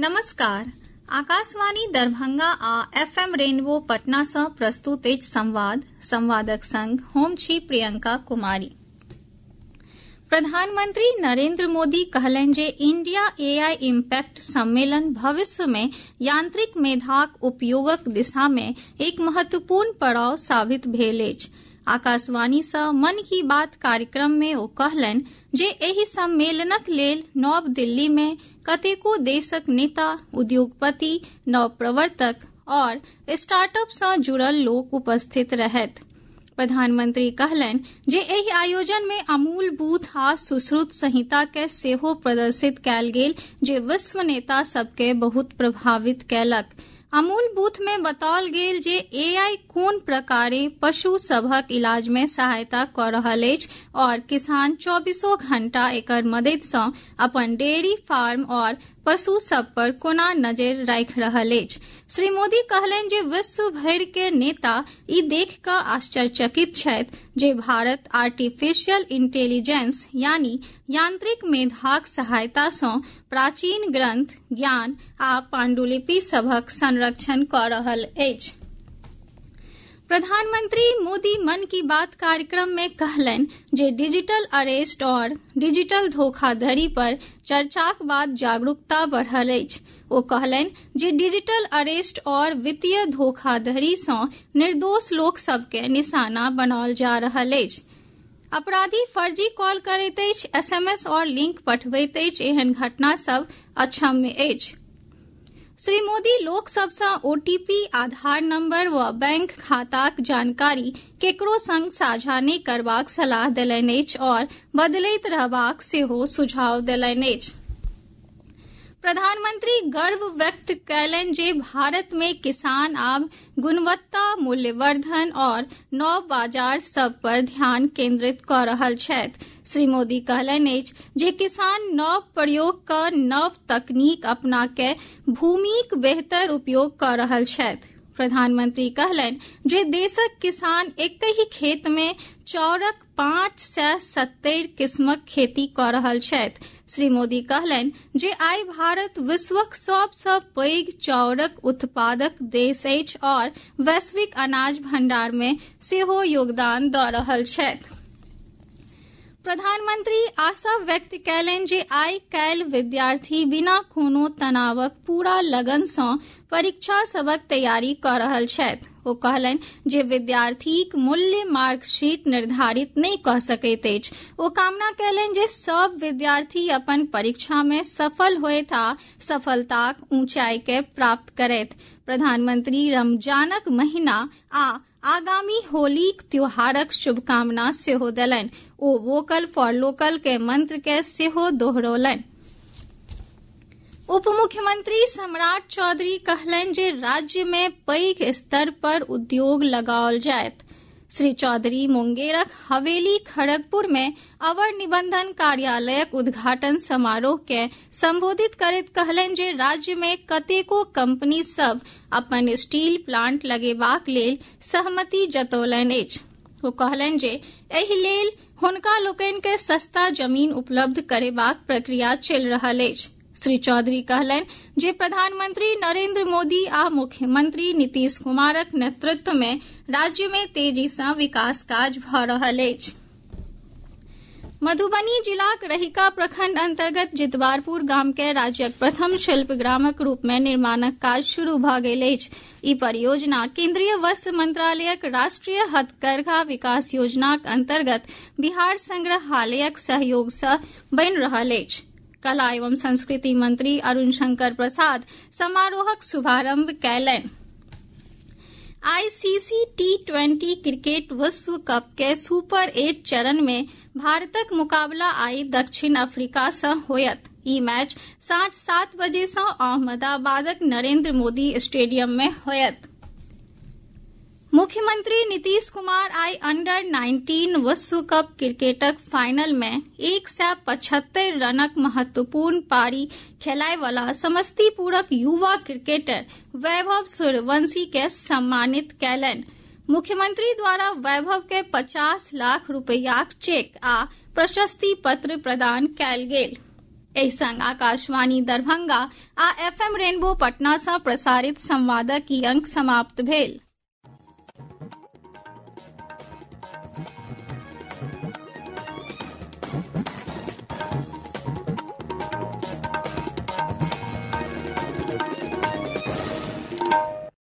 नमस्कार। आकाशवाणी दरभंगा आ FM rainbow Patna सँ प्रस्तुत अछि संवादक संग हम छी प्रियंका कुमारी। प्रधानमंत्री नरेंद्र मोदी कहलनि जे इंडिया AI इम्पैक्ट सम्मेलन भविष्य में यांत्रिक मेधाक उपयोगक दिशा में एक महत्वपूर्ण पड़ाव साबित भेल अछि। आकाशवाणी सँ मन की बात कार्यक्रम में ओ कहलनि जे एहि सम्मेलनक लेल नव दिल्ली में कतेको देशक नेता, उद्योगपति, नव प्रवर्तक और स्टार्टअप सँ जुड़ल लोक उपस्थित रहथि। प्रधानमंत्री कहलनि जे एहि आयोजन में अमूल बूथ आ सुश्रुत संहिता के सेहो प्रदर्शित कयल गेल जे विश्व नेता सबके बहुत प्रभावित कयलक। अमूल बूथ में बताओल गेल जे AI कोन प्रकारे पशु सभक इलाज में सहायता क रहल अछि और किसान 24 घंटा एकर मददि सँ अपन डेयरी फार्म और पशु सब पर कोना नजर राखि रहल अछि। श्री मोदी कहलनि जे विश्व भरि के नेता ई देख कऽ आश्चर्यचकित छथि जे भारत आर्टिफिशियल इंटेलिजेंस यानी यांत्रिक मेधाक सहायता सँ प्राचीन ग्रंथ, ज्ञान आ पांडुलिपि सभक संरक्षण कऽ रहल अछि। प्रधानमंत्री मोदी मन की बात कार्यक्रम में कहलनि जे डिजिटल अरेस्ट और डिजिटल धोखाधड़ी पर चर्चाक बाद जागरूकता बढ़ल अछि। ओ कहलनि जे डिजिटल अरेस्ट और वित्तीय धोखाधड़ी सँ निर्दोष लोक सबके निशाना बनाओल जा रहल अछि। अपराधी फर्जी कॉल करैत अछि, SMS और लिंक पठबैत अछि। एहन घटना सब अक्षम्य अछि। श्री मोदी लोक सब सँ OTP, आधार नंबर व बैंक खाताक जानकारी केकरो संग साझा नहि करबाक सलाह देलनि अछि और बदलैत रहबाक सेहो सुझाव देलनि अछि। प्रधानमंत्री गर्व व्यक्त कयलनि जे भारत में किसान आब गुणवत्ता, मूल्यवर्धन और नव बाजार सब पर ध्यान केंद्रित कऽ रहल छथि। श्री मोदी कहलनि अछि जे किसान नव प्रयोग क नव तकनीक अपना के भूमिक बेहतर उपयोग कऽ रहल छथि। प्रधानमंत्री कहलनि जे देशक किसान एकहि खेत में चाउरक 570 किस्मक खेती कऽ रहल छथि। श्री मोदी कहलनि जे आइ भारत विश्वक सबसँ पैघ चाउरक उत्पादक देश अछि और वैश्विक अनाज भंडार में सेहो योगदान दऽ रहल छथि। प्रधानमंत्री आशा व्यक्त कयलनि जे आइ काल्हि विद्यार्थी बिना कोनो तनावक पूरा लगन सँ परीक्षा सबक तैयारी कऽ रहल छथि। ओ कहलनि जे विद्यार्थीक मूल्य मार्कशीट निर्धारित नहि कऽ सकैत अछि। ओ कामना कयलनि जे सब विद्यार्थी अपन परीक्षा में सफल होथि आ सफलताक ऊंचाई के प्राप्त करथि। प्रधानमंत्री रमजानक महीना आ आगामी होलीक त्योहारक शुभकामना सेहो देलनि। ओ वोकल फॉर लोकल के मंत्र के सेहो दोहरौलनि। उप मुख्यमंत्री सम्राट चौधरी कहलनि जे राज्य में पैघ स्तर पर उद्योग लगाओल जायत। श्री चौधरी मुंगेरक हवेली खड़गपुर में अवर निबंधन कार्यालयक उद्घाटन समारोह के संबोधित करैत कहलनि जे राज्य में कतेको कंपनी सब अपन स्टील प्लांट लगेबाक लेल सहमति जतौलनि अछि। ओ कहलनि जे एहि लेल हुनका लोकनि के सस्ता जमीन उपलब्ध करेबाक प्रक्रिया चलि रहल अछि। श्री चौधरी कहलनि जे प्रधानमंत्री नरेंद्र मोदी आ मुख्यमंत्री नीतीश कुमारक नेतृत्व में राज्य में तेजी सँ विकास काज भऽ रहल अछि। मधुबनी जिलाक रहिका प्रखंड अंतर्गत जितवारपुर गाम के राज्यक प्रथम शिल्प ग्रामक रूप में निर्माणक काज शुरू भऽ गेल अछि। ई परियोजना केंद्रीय वस्त्र मंत्रालयक राष्ट्रीय हथकरघा विकास योजनाक अंतर्गत बिहार संग्रहालयक सहयोग सँ बनि रहल अछि। कला एवं संस्कृति मंत्री अरुण शंकर प्रसाद समारोहक शुभारंभ कयलनि। ICC T20 क्रिकेट विश्व कप के सुपर 8 चरण में भारतक मुकाबला आइ दक्षिण अफ्रीका सँ होयत। ई मैच साँझ 7 बजे सँ अहमदाबादक नरेंद्र मोदी स्टेडियम में होयत। मुख्यमंत्री नीतीश कुमार आइ अंडर 19 विश्व कप क्रिकेटक फाइनल में 175 रनक महत्वपूर्ण पारी खेलाय वाला समस्तीपुरक युवा क्रिकेटर वैभव सूर्यवंशी के सम्मानित कयलनि। मुख्यमंत्री द्वारा वैभव के 50 लाख रुपयाक चेक आ प्रशस्ति पत्र प्रदान कयल गेल। एहि संग आकाशवाणी दरभंगा आ FM रेनबो पटना सँ प्रसारित संवादक ई अंक समाप्त भेल।